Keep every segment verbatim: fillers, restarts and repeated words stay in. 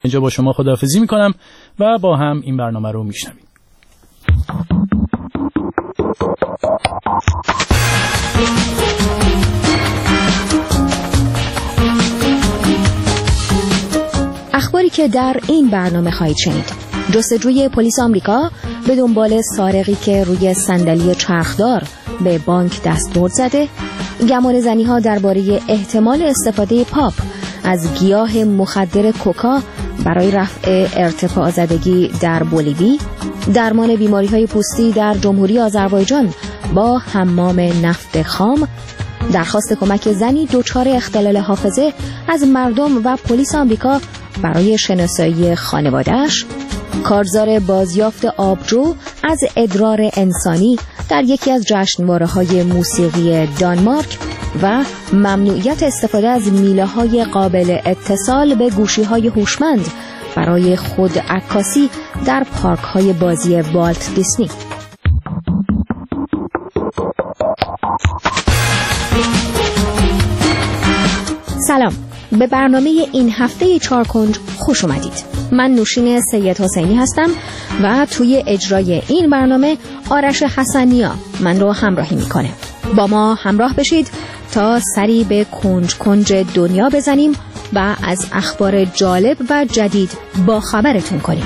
اینجا با شما خداحافظی میکنم و با هم این برنامه رو میشنویم. اخباری که در این برنامه خواهید شنید: جستجوی پلیس آمریکا به دنبال سارقی که روی صندلی چرخدار به بانک دستبرد زده، گمان زنی‌ها درباره احتمال استفاده پاپ از گیاه مخدر کوکا برای رفع ارتفاع زدگی در بولیوی، درمان بیماری‌های پوستی در جمهوری آذربایجان با حمام نفت خام، درخواست کمک زنی دچار اختلال حافظه از مردم و پلیس آمریکا برای شناسایی خانواده‌اش، کارزار بازیافت آبجو از ادرار انسانی در یکی از جشنواره‌های موسیقی دانمارک و ممنوعیت استفاده از میله‌های قابل اتصال به گوشی‌های هوشمند برای خود عکاسی در پارک‌های بازی والت دیسنی. سلام، به برنامه این هفته چارکنج خوش اومدید. من نوشین سید حسینی هستم و توی اجرای این برنامه آرش حسنیا من رو همراهی میکنه. با ما همراه بشید تا سری به کنج کنج دنیا بزنیم و از اخبار جالب و جدید با خبرتون کنیم.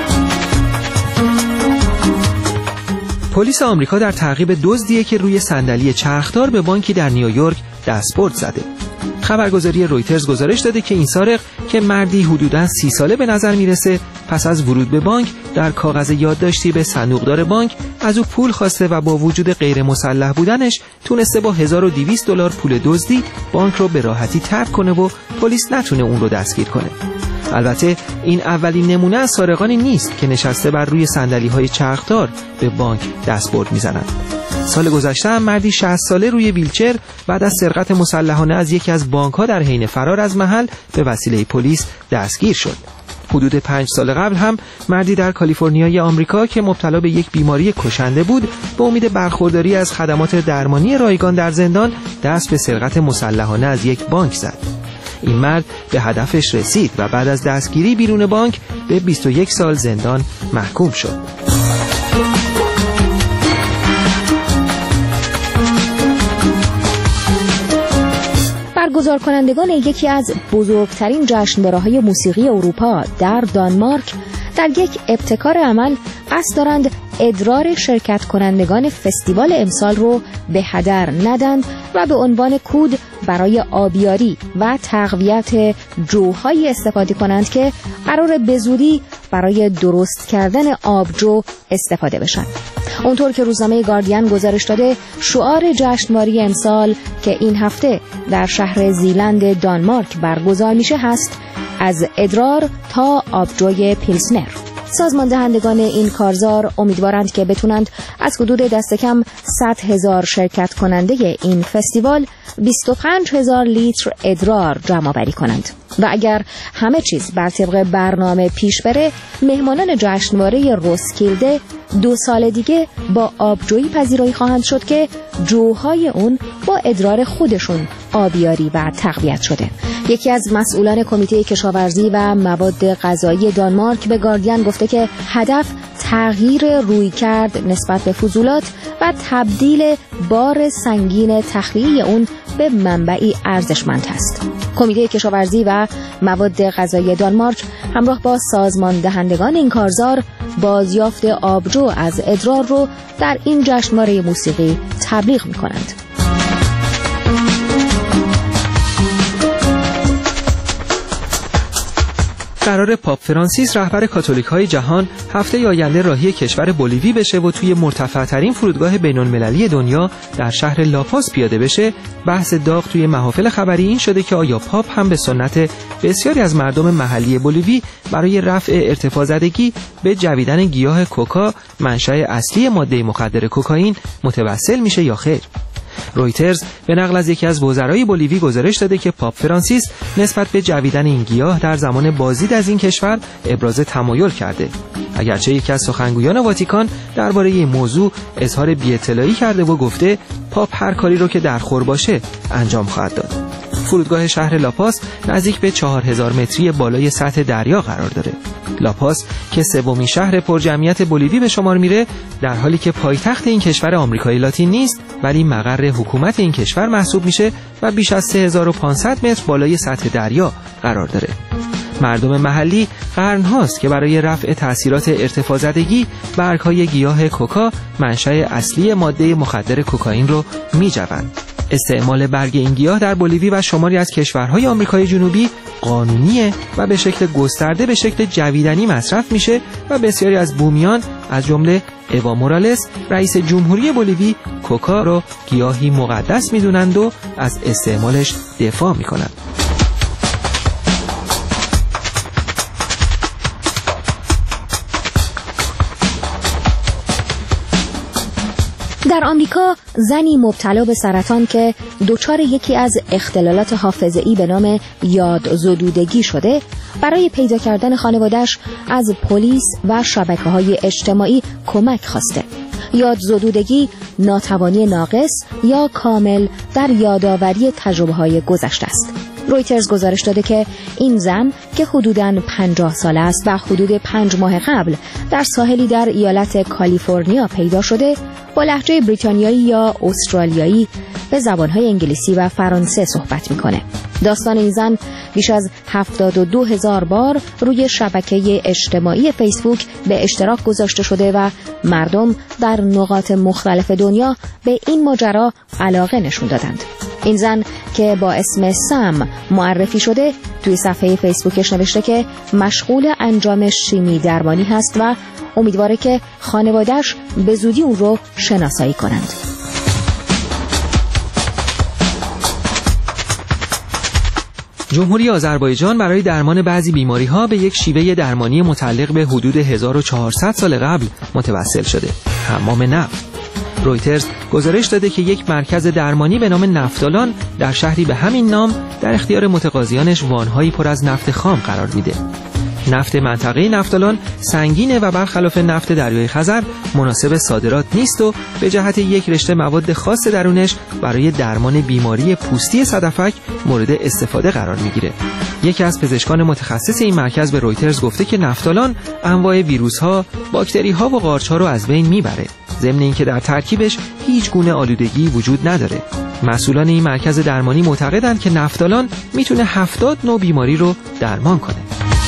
پلیس آمریکا در تعقیب دزدیه که روی صندلی چرخدار به بانکی در نیویورک دستبرد زده. خبرگزاری رویترز گزارش داده که این سارق که مردی حدوداً سی ساله به نظر میرسه، پس از ورود به بانک در کاغذ یادداشتی به صندوقدار بانک از او پول خواسته و با وجود غیر مسلح بودنش تونسته با هزار و دویست دلار پول دزدی بانک رو به راحتی ترک کنه و پلیس نتونه اون رو دستگیر کنه. البته این اولین نمونه از سارقانی نیست که نشسته بر روی صندلی‌های چرخدار به بانک دستبرد میزنند. سال گذشته هم مردی شصت ساله روی ویلچر بعد از سرقت مسلحانه از یکی از بانک‌ها در حین فرار از محل به وسیله پلیس دستگیر شد. حدود پنج سال قبل هم مردی در کالیفرنیای آمریکا که مبتلا به یک بیماری کشنده بود، به امید برخورداری از خدمات درمانی رایگان در زندان دست به سرقت مسلحانه از یک بانک زد. این مرد به هدفش رسید و بعد از دستگیری بیرون بانک به بیست و یک سال زندان محکوم شد. برگزار کنندگان یکی از بزرگترین جشنواره‌های موسیقی اروپا در دانمارک در یک ابتکار عمل قصد دارند ادرار شرکت کنندگان فستیوال امسال رو به هدر ندند و به عنوان کود برای آبیاری و تقویت جوهایی استفاده کنند که قرار به زودی برای درست کردن آبجو استفاده بشن. اونطور که روزنامه گاردین گزارش داده، شعار جشنواره امسال که این هفته در شهر زیلند دانمارک برگزار میشه هست: از ادرار تا آبجوی پیلسنر. سازمان دهندگان این کارزار امیدوارند که بتونند از حدود دست کم صد هزار شرکت کننده این فستیوال بیست و پنج هزار لیتر ادرار جمع آوری کنند و اگر همه چیز بر طبق برنامه پیش بره، مهمانان جشنواره روسکیلده دو سال دیگه با آبجویی پذیرایی خواهند شد که جوهای اون با ادرار خودشون آبیاری و تقویت شده. یکی از مسئولان کمیته کشاورزی و مواد غذایی دانمارک به گاردین گفته که هدف تغییر رویکرد نسبت به فضولات و تبدیل بار سنگین تخلیه اون به منبعی ارزشمند است. کمیته کشاورزی و مواد غذایی دانمارک همراه با سازمان دهندگان این کارزار بازیافت آبجو از ادرار رو در این جشنواره موسیقی تبلیغ می‌کنند. قرار پاپ فرانسیس رهبر کاتولیک‌های جهان هفته آینده راهی کشور بولیوی بشه و توی مرتفع‌ترین فرودگاه بین‌المللی دنیا در شهر لاپاز پیاده بشه. بحث داغ توی محافل خبری این شده که آیا پاپ هم به سنت بسیاری از مردم محلی بولیوی برای رفع ارتفاع زدگی به جویدن گیاه کوکا، منشأ اصلی ماده مخدر کوکائین، متوسل میشه یا خیر. رویترز به نقل از یکی از وزرای بولیوی گزارش داده که پاپ فرانسیس نسبت به جویدن این گیاه در زمان بازدید از این کشور ابراز تمایل کرده، اگرچه یکی از سخنگویان واتیکان درباره این موضوع اظهار بی‌اطلاعی کرده و گفته پاپ هر کاری رو که در خور باشه انجام خواهد داد. فرودگاه شهر لاپاس نزدیک به چهار هزار متری بالای سطح دریا قرار داره. لاپاس که سومین شهر پرجمعیت بولیوی به شمار میره، در حالی که پایتخت این کشور آمریکای لاتین نیست ولی مقر حکومت این کشور محسوب میشه و بیش از سه هزار و پانصد متر بالای سطح دریا قرار داره. مردم محلی قرن‌هاست که برای رفع تأثیرات ارتفاع زدگی برگ‌های گیاه کوکا، منشأ اصلی ماده مخدر کوکائین رو می‌جوند. استعمال برگ این گیاه در بولیوی و شماری از کشورهای آمریکای جنوبی قانونیه و به شکل گسترده به شکل جویدنی مصرف میشه و بسیاری از بومیان از جمله اوا مورالس رئیس جمهوری بولیوی کوکا رو گیاهی مقدس میدونند و از استعمالش دفاع میکنند. در آمریکا زنی مبتلا به سرطان که دچار یکی از اختلالات حافظه‌ای به نام یادزدودگی شده، برای پیدا کردن خانواده‌اش از پلیس و شبکه‌های اجتماعی کمک خواسته. یادزدودگی ناتوانی ناقص یا کامل در یادآوری تجربه‌های گذشته است. رویترز گزارش داده که این زن که حدوداً پنجاه ساله است و حدود پنج ماه قبل در ساحلی در ایالت کالیفرنیا پیدا شده، با لهجه بریتانیایی یا استرالیایی به زبانهای انگلیسی و فرانسه صحبت میکنه. داستان این زن بیش از هفتاد و دو هزار بار روی شبکه اجتماعی فیسبوک به اشتراک گذاشته شده و مردم در نقاط مختلف دنیا به این ماجرا علاقه نشون دادند. این زن که با اسم سم معرفی شده توی صفحه فیسبوکش نوشته که مشغول انجام شیمی درمانی هست و امیدواره که خانواده‌اش به زودی اون رو شناسایی کنند. جمهوری آذربایجان برای درمان بعضی بیماری‌ها به یک شیوه درمانی متعلق به حدود هزار و چهارصد سال قبل متوسل شده: حمام نفت. رویترز گزارش داده که یک مرکز درمانی به نام نفتالان در شهری به همین نام در اختیار متقاضیانش وان‌هایی پر از نفت خام قرار میده. نفت منطقه نفتالان سنگینه و برخلاف نفت دریای خزر مناسب صادرات نیست و به جهت یک رشته مواد خاص درونش برای درمان بیماری پوستی صدفک مورد استفاده قرار میگیره. یکی از پزشکان متخصص این مرکز به رویترز گفته که نفتالان انواع ویروس‌ها، باکتری‌ها و قارچ‌ها رو از بین میبره، ضمن اینکه در ترکیبش هیچ گونه آلودگی وجود نداره. مسئولان این مرکز درمانی معتقدند که نفتالان میتونه هفتاد نوع بیماری رو درمان کنه.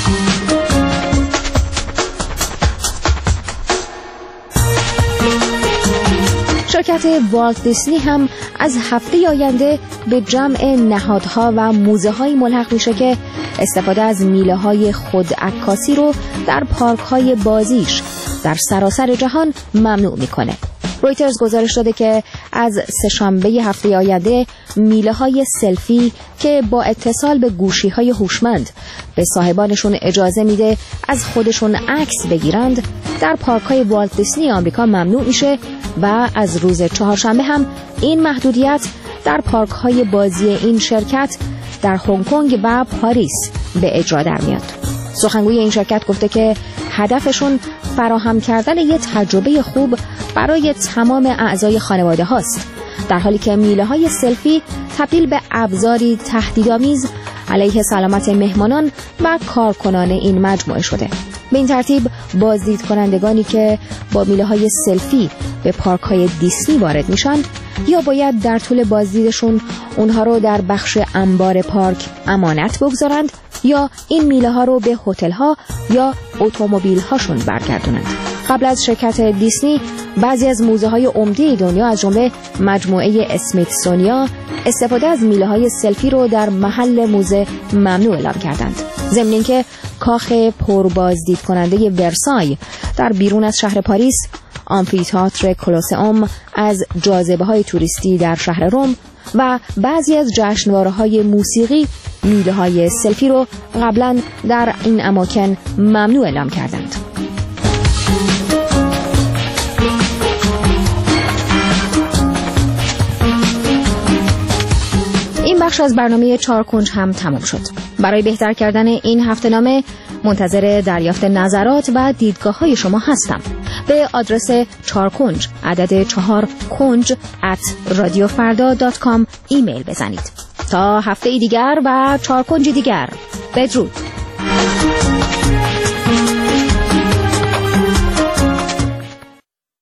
شرکت والت دیسنی هم از هفته آینده به جمع نهادها و موزه‌های ملحق میشه که استفاده از میله‌های خودعکاسی رو در پارک‌های بازیش در سراسر جهان ممنوع میکنه. رویترز گزارش داده که از سه‌شنبه هفته آینده میله‌های سلفی که با اتصال به گوشی‌های هوشمند به صاحبانشون اجازه میده از خودشون عکس بگیرند در پارک‌های والت دیسنی آمریکا ممنوع میشه و از روز چهارشنبه هم این محدودیت در پارک‌های بازی این شرکت در هنگ کنگ و پاریس به اجرا در میاد. سخنگوی این شرکت گفته که هدفشون فراهم کردن یه تجربه خوب برای تمام اعضای خانواده هاست، در حالی که میله های سلفی تبدیل به ابزاری تهدیدآمیز علیه سلامت مهمانان و کارکنان این مجموعه شده. به این ترتیب بازدید کنندگانی که با میله های سلفی به پارک های دیسنی وارد میشن یا باید در طول بازدیدشون اونها رو در بخش انبار پارک امانت بگذارند یا این میله ها رو به هتل ها یا اتومبیل هاشون برگردونند. قبل از شرکت دیسنی بعضی از موزه های عمده دنیا از جمله مجموعه اسمیتسونیا استفاده از میله های سلفی رو در محل موزه ممنوع اعلام کردند. ضمن اینکه کاخ پربازدید کننده ورسای در بیرون از شهر پاریس، آمفی‌تئاتر کلوسئوم از جاذبه‌های توریستی در شهر روم و بعضی از جشنواره‌های موسیقی میله‌های سلفی رو قبلا در این اماکن ممنوع اعلام کردند. این بخش از برنامه چهار کنج هم تمام شد. برای بهتر کردن این هفته نامه منتظر دریافت نظرات و دیدگاه‌های شما هستم. به آدرس چهار کنج عدد چهار کنج ات رادیو فردا دات کام ایمیل بزنید. تا هفته دیگر و چهار کنج دیگر. بدرود.